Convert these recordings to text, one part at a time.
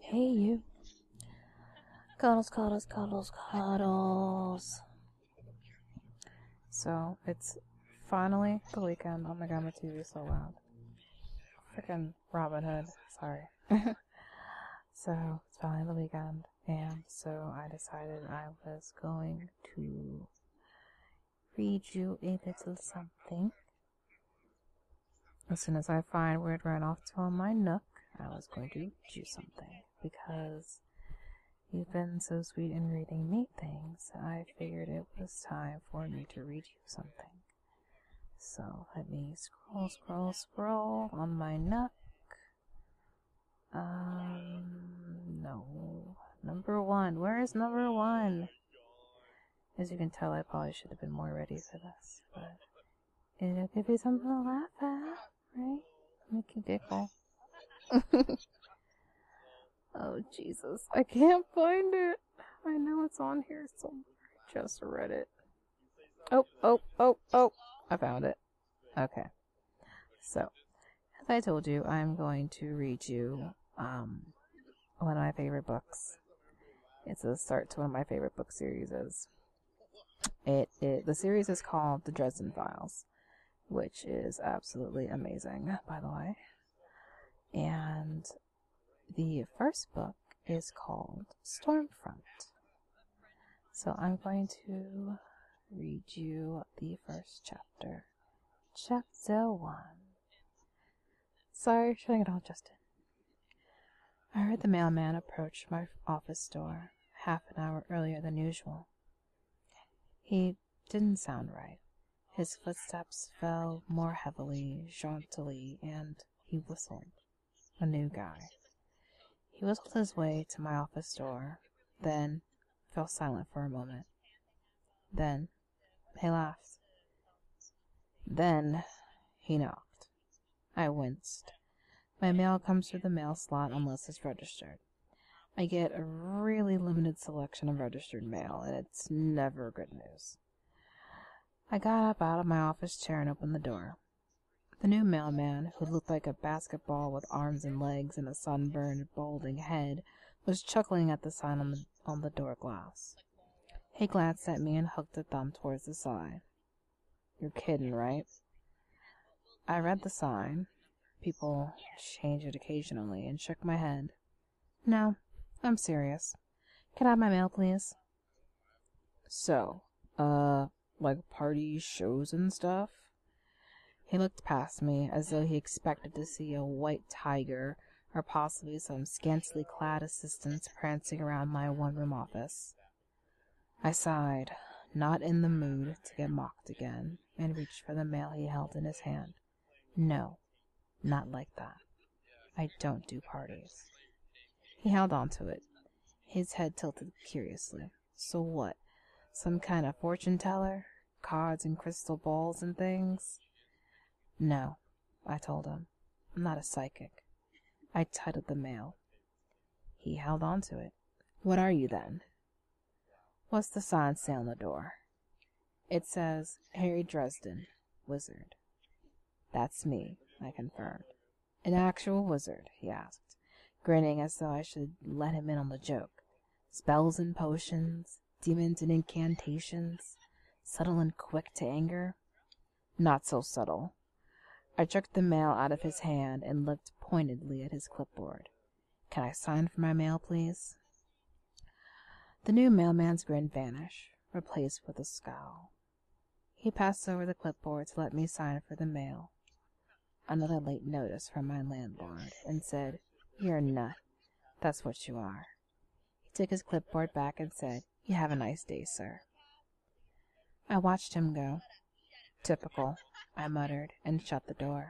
Hey, you. Cuddles, cuddles, cuddles, cuddles. So, it's finally the weekend. Oh my god, my TV is so loud. Freaking Robin Hood. Sorry. So, it's finally the weekend. And so, I decided I was going to read you a little something. As soon as I find where it ran off to on my Nook, I was going to read you something. Because you've been so sweet in reading me things, I figured it was time for me to read you something. So let me scroll on my Nook. No. Number one. Where is number one? As you can tell, I probably should have been more ready for this, but it'll give you something to laugh at, right? Make you giggle. Oh, Jesus. I can't find it. I know it's on here somewhere. I just read it. Oh. I found it. Okay. So, as I told you, I'm going to read you one of my favorite books. It's a start to one of my favorite book series. The series is called The Dresden Files, which is absolutely amazing, by the way. And the first book is called Stormfront. So I'm going to read you the first chapter. Chapter 1. Sorry for showing it all just in. I heard the mailman approach my office door half an hour earlier than usual. He didn't sound right. His footsteps fell more heavily, jauntily, and he whistled. A new guy. He whistled his way to my office door, then fell silent for a moment. Then he laughed. Then he knocked. I winced. My mail comes through the mail slot unless it's registered. I get a really limited selection of registered mail, and it's never good news. I got up out of my office chair and opened the door. The new mailman, who looked like a basketball with arms and legs and a sunburned, balding head, was chuckling at the sign on the door glass. He glanced at me and hooked a thumb towards the sign. You're kidding, right? I read the sign. People change it occasionally, and shook my head. No, I'm serious. Can I have my mail, please? So, like parties, shows, and stuff? He looked past me as though he expected to see a white tiger or possibly some scantily clad assistants prancing around my one-room office. I sighed, not in the mood to get mocked again, and reached for the mail he held in his hand. No, not like that. I don't do parties. He held on to it, his head tilted curiously. So what? Some kind of fortune teller? Cards and crystal balls and things? No, I told him. I'm not a psychic. I titled the mail. He held on to it. What are you, then? What's the sign say on the door? It says, Harry Dresden, wizard. That's me, I confirmed. An actual wizard, he asked, grinning as though I should let him in on the joke. Spells and potions, demons and incantations, subtle and quick to anger? Not so subtle. I jerked the mail out of his hand and looked pointedly at his clipboard. Can I sign for my mail, please? The new mailman's grin vanished, replaced with a scowl. He passed over the clipboard to let me sign for the mail. Another late notice from my landlord, and said, You're a nut. That's what you are. He took his clipboard back and said, You have a nice day, sir. I watched him go. Typical, I muttered, and shut the door.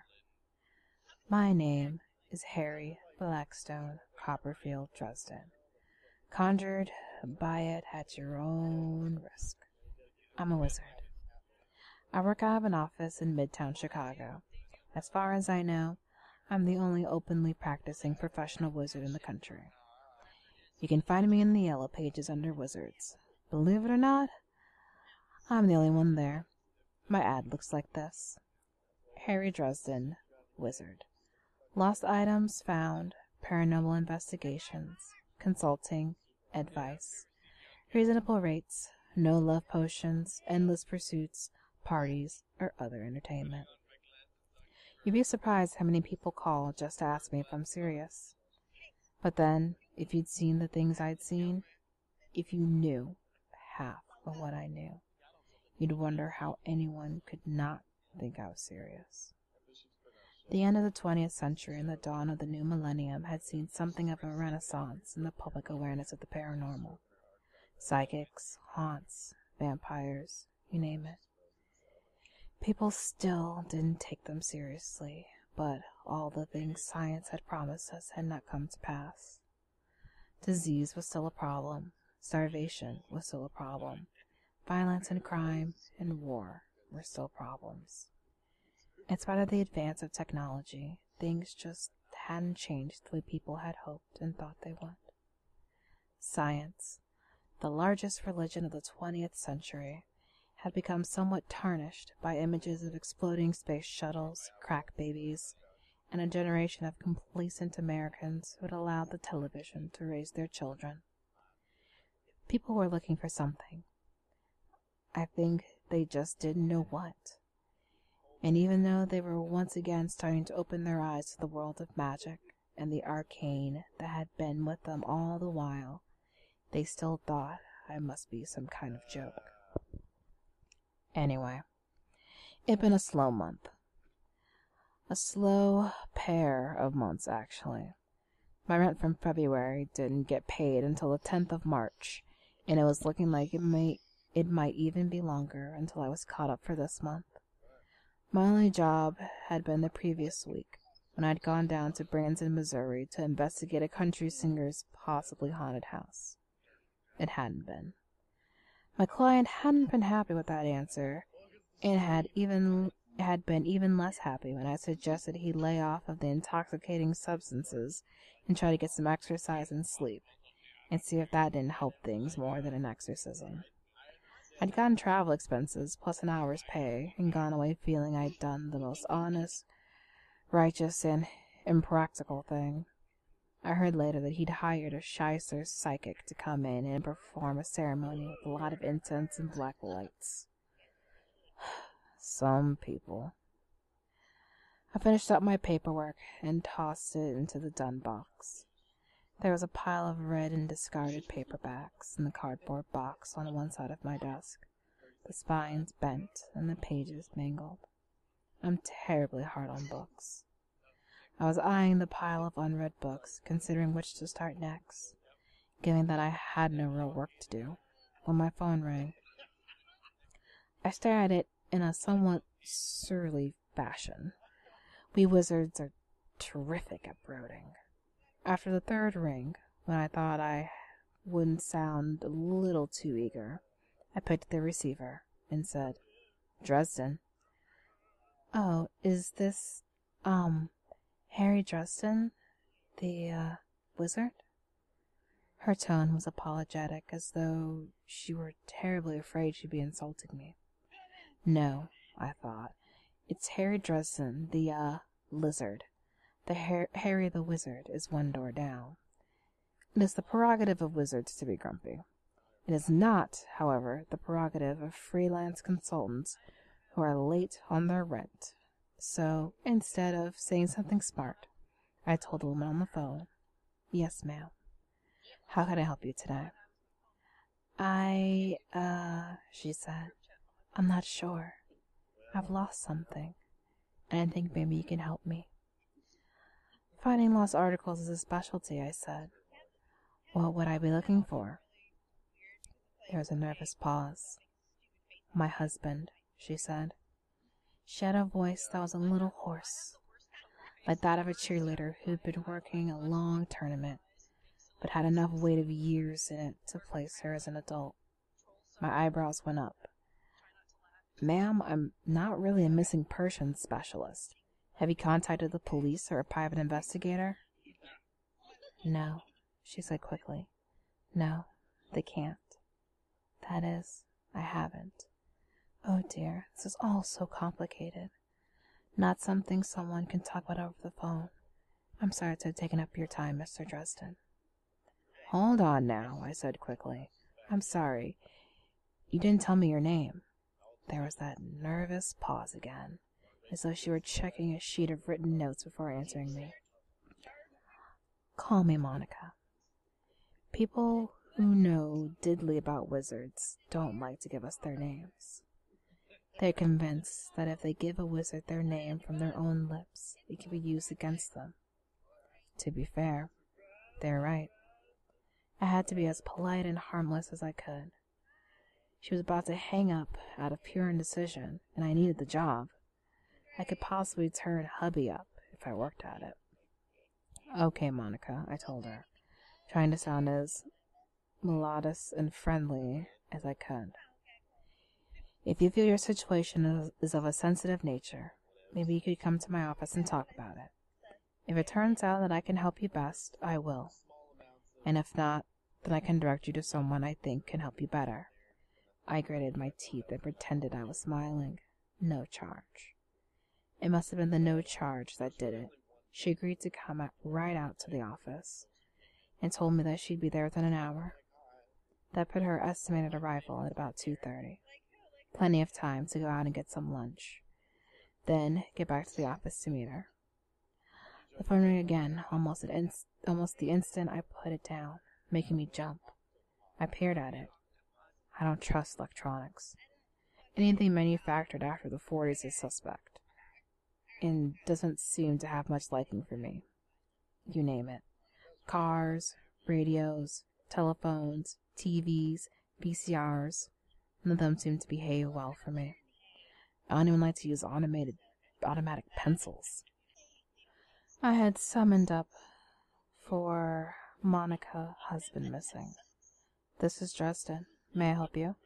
My name is Harry Blackstone Copperfield Dresden. Conjured by it at your own risk. I'm a wizard. I work out of an office in Midtown Chicago. As far as I know, I'm the only openly practicing professional wizard in the country. You can find me in the yellow pages under wizards. Believe it or not, I'm the only one there. My ad looks like this. Harry Dresden, wizard. Lost items found, paranormal investigations, consulting, advice, reasonable rates, no love potions, endless pursuits, parties, or other entertainment. You'd be surprised how many people call just to ask me if I'm serious. But then, if you'd seen the things I'd seen, if you knew half of what I knew, you'd wonder how anyone could not think I was serious. The end of the 20th century and the dawn of the new millennium had seen something of a renaissance in the public awareness of the paranormal. Psychics, haunts, vampires, you name it. People still didn't take them seriously, but all the things science had promised us had not come to pass. Disease was still a problem. Starvation was still a problem. Violence and crime and war were still problems. In spite of the advance of technology, things just hadn't changed the way people had hoped and thought they would. Science, the largest religion of the 20th century, had become somewhat tarnished by images of exploding space shuttles, crack babies, and a generation of complacent Americans who had allowed the television to raise their children. People were looking for something. I think they just didn't know what. And even though they were once again starting to open their eyes to the world of magic and the arcane that had been with them all the while, they still thought I must be some kind of joke. Anyway, it'd been a slow month. A slow pair of months, actually. My rent from February didn't get paid until the 10th of March, and it was looking like it might even be longer until I was caught up for this month. My only job had been the previous week, when I'd gone down to Branson, Missouri to investigate a country singer's possibly haunted house. It hadn't been. My client hadn't been happy with that answer, and had been even less happy when I suggested he lay off of the intoxicating substances and try to get some exercise and sleep, and see if that didn't help things more than an exorcism. I'd gotten travel expenses plus an hour's pay, and gone away feeling I'd done the most honest, righteous, and impractical thing. I heard later that he'd hired a shyster psychic to come in and perform a ceremony with a lot of incense and black lights. Some people. I finished up my paperwork and tossed it into the done box. There was a pile of red and discarded paperbacks in the cardboard box on one side of my desk, the spines bent and the pages mangled. I'm terribly hard on books. I was eyeing the pile of unread books, considering which to start next, given that I had no real work to do, when my phone rang. I stared at it in a somewhat surly fashion. We wizards are terrific at brooding. After the third ring, when I thought I wouldn't sound a little too eager, I picked the receiver and said, "Dresden." "Oh, is this, Harry Dresden, the, wizard?" Her tone was apologetic, as though she were terribly afraid she'd be insulting me. No, I thought. It's Harry Dresden, the, lizard. Harry the wizard is one door down. It is the prerogative of wizards to be grumpy. It is not, however, the prerogative of freelance consultants who are late on their rent. So, instead of saying something smart, I told the woman on the phone, "Yes, ma'am. How can I help you today?" She said, "I'm not sure. I've lost something, and I think maybe you can help me." "Finding lost articles is a specialty," I said. "What would I be looking for?" There was a nervous pause. "My husband," she said. She had a voice that was a little hoarse, like that of a cheerleader who'd been working a long tournament, but had enough weight of years in it to place her as an adult. My eyebrows went up. "Ma'am, I'm not really a missing persons specialist. Have you contacted the police or a private investigator?" "No," she said quickly. "No, they can't. That is, I haven't. Oh dear, this is all so complicated. Not something someone can talk about over the phone. I'm sorry to have taken up your time, Mr. Dresden. Hold on now, I said quickly. I'm sorry. You didn't tell me your name. There was that nervous pause again, as though she were checking a sheet of written notes before answering me. Call me Monica. People who know diddly about wizards don't like to give us their names. They're convinced that if they give a wizard their name from their own lips, it can be used against them. To be fair, they're right. I had to be as polite and harmless as I could. She was about to hang up out of pure indecision, and I needed the job. I could possibly turn hubby up if I worked at it. Okay, Monica, I told her, trying to sound as melodious and friendly as I could. If you feel your situation is of a sensitive nature, maybe you could come to my office and talk about it. If it turns out that I can help you best, I will. And if not, then I can direct you to someone I think can help you better. I gritted my teeth and pretended I was smiling. No charge. It must have been the no charge that did it. She agreed to come right out to the office and told me that she'd be there within an hour. That put her estimated arrival at about 2:30. Plenty of time to go out and get some lunch. Then get back to the office to meet her. The phone rang again, almost the instant I put it down, making me jump. I peered at it. I don't trust electronics. Anything manufactured after the 40s is suspect, and doesn't seem to have much liking for me. You name it. Cars, radios, telephones, TVs, VCRs. None of them seem to behave well for me. I don't even like to use automatic pencils. I had summoned up for Monica, husband missing. This is Dresden. May I help you?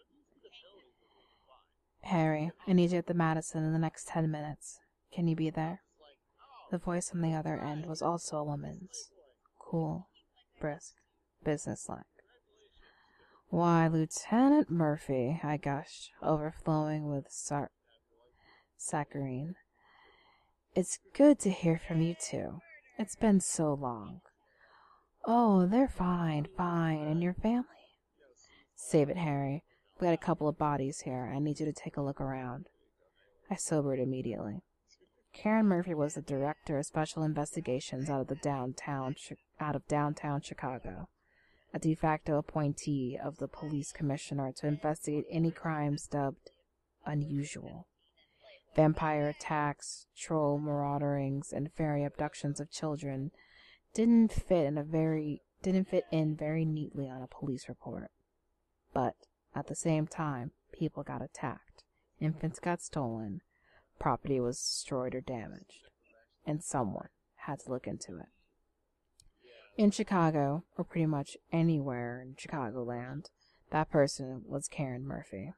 Harry, I need you at the Madison in the next 10 minutes. Can you be there? The voice on the other end was also a woman's. Cool, brisk, businesslike. Why, Lieutenant Murphy, I gushed, overflowing with saccharine. It's good to hear from you, too. It's been so long. Oh, they're fine. And your family? Save it, Harry. We got a couple of bodies here. I need you to take a look around. I sobered immediately. Karen Murphy was the director of special investigations out of downtown Chicago, a de facto appointee of the police commissioner to investigate any crimes dubbed unusual. Vampire attacks, troll marauderings, and fairy abductions of children didn't fit in very neatly on a police report. But at the same time, people got attacked, infants got stolen, property was destroyed or damaged, and someone had to look into it. In Chicago, or pretty much anywhere in Chicagoland, that person was Karen Murphy.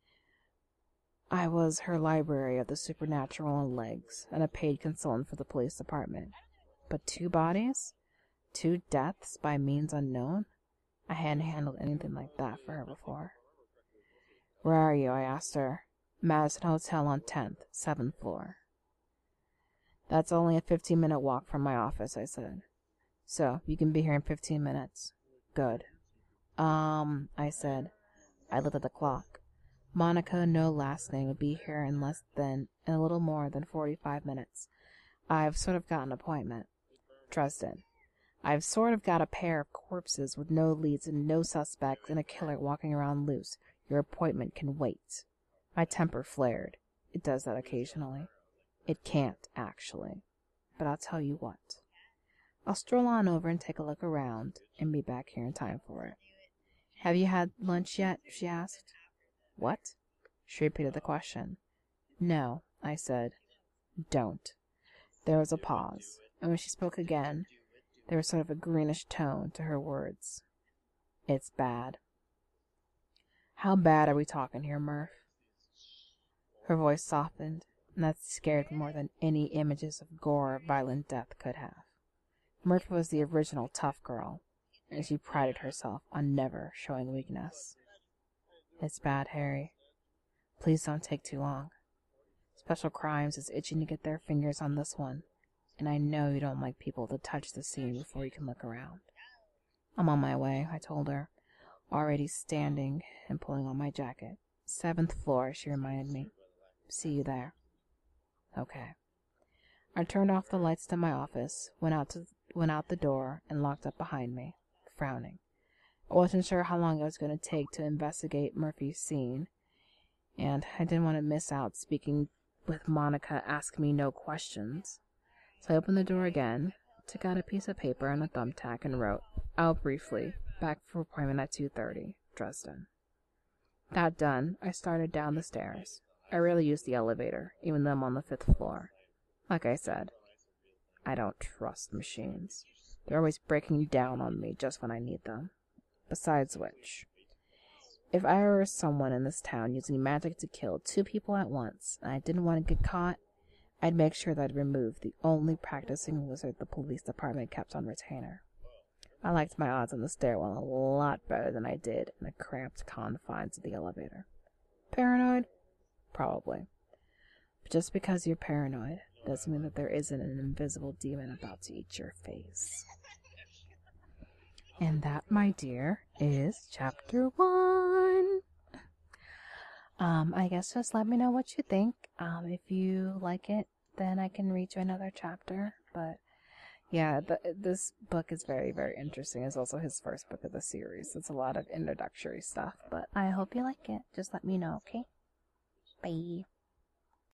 I was her library of the supernatural on legs, and a paid consultant for the police department. But 2 bodies? 2 deaths by means unknown? I hadn't handled anything like that for her before. Where are you? I asked her. Madison Hotel on 10th, 7th floor. That's only a 15-minute walk from my office, I said. So, you can be here in 15 minutes. Good. I said. I looked at the clock. Monica, no last name, would be here in a little more than 45 minutes. I've sort of got an appointment. Dresden. I've sort of got a pair of corpses with no leads and no suspects and a killer walking around loose. Your appointment can wait. My temper flared. It does that occasionally. It can't, actually. But I'll tell you what. I'll stroll on over and take a look around and be back here in time for it. Have you had lunch yet? She asked. What? She repeated the question. No, I said. Don't. There was a pause, and when she spoke again, there was sort of a greenish tone to her words. It's bad. How bad are we talking here, Murph? Her voice softened, and that scared me more than any images of gore or violent death could have. Murphy was the original tough girl, and she prided herself on never showing weakness. It's bad, Harry. Please don't take too long. Special Crimes is itching to get their fingers on this one. and I know you don't like people to touch the scene before you can look around. I'm on my way, I told her, already standing and pulling on my jacket. 7th floor, she reminded me. See you there. Okay. I turned off the lights to my office, went out the door, and locked up behind me, frowning. I wasn't sure how long it was going to take to investigate Murphy's scene, and I didn't want to miss out speaking with Monica Ask Me No Questions. So I opened the door again, took out a piece of paper and a thumbtack, and wrote, out briefly, back for appointment at 2:30, Dresden. That done, I started down the stairs. I rarely use the elevator, even though I'm on the 5th floor. Like I said, I don't trust machines. They're always breaking down on me just when I need them. Besides which, if I were someone in this town using magic to kill 2 people at once, and I didn't want to get caught, I'd make sure that I'd remove the only practicing wizard the police department kept on retainer. I liked my odds on the stairwell a lot better than I did in the cramped confines of the elevator. Paranoid? Probably. But just because you're paranoid doesn't mean that there isn't an invisible demon about to eat your face. And that, my dear, is chapter 1. I guess just let me know what you think. If you like it, then I can read you another chapter. But yeah, this book is very, very interesting. It's also his first book of the series. It's a lot of introductory stuff, but I hope you like it. Just let me know, okay? Bye.